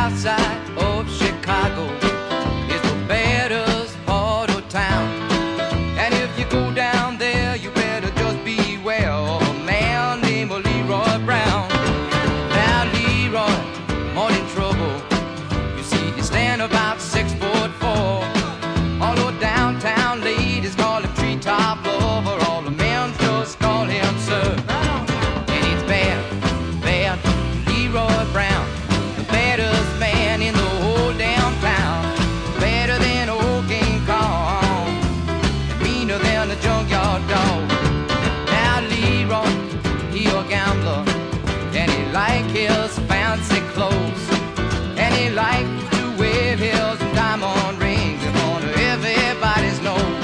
south side of Chicago is the baddest part of town. And if you go down there, you better just beware of a man named Leroy Brown. Now Leroy, more in trouble. You see, he stand about 6'4". Although downtown ladies call him treetop lover, all the men just call him sir. And it's bad, bad Leroy Brown, the baddest man in the whole damn town. Better than old King Kong, and meaner than a junkyard dog. Now Leroy, he a gambler, and he like his fancy clothes, and he like to wear his diamond rings in front of everybody's nose.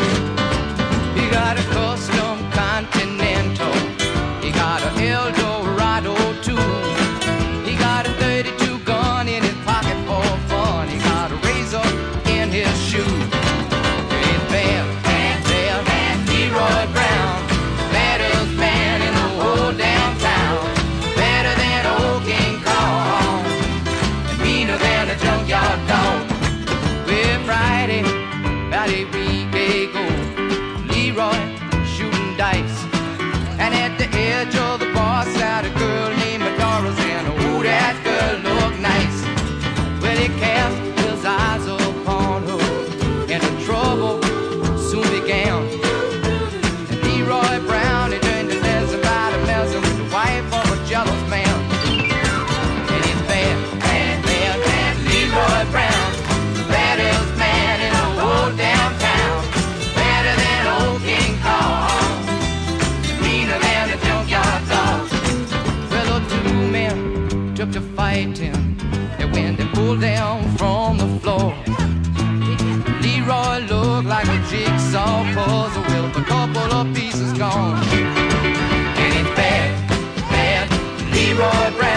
He got a custom Continental, he got a Eldorado too. He got a 32 gun in his pocket for fun. He got a razor in his shoe. It's bad, bad, bad, bad Leroy Brown, baddest man in the whole damn town. Better than old King Kong, and meaner than a junkyard dog. Well, Friday, about a week ago, Leroy shooting dice, and at the edge of the bar sat a girl named Doris, and oh, that girl looked nice. Well, he cast his eyes upon her, and the trouble soon began. And Leroy Brown, he turned to messing by the messing with the wife of a jealous man. And it's bad, bad, bad, bad Leroy Brown, the baddest man in the whole damn town. Better than old King Kong, meaner than a junkyard dog. Well, the two men took to fighting, and when they pulled down from the floor, Leroy looked like a jigsaw puzzle with a couple of pieces gone. And it's bad, bad Leroy Brown.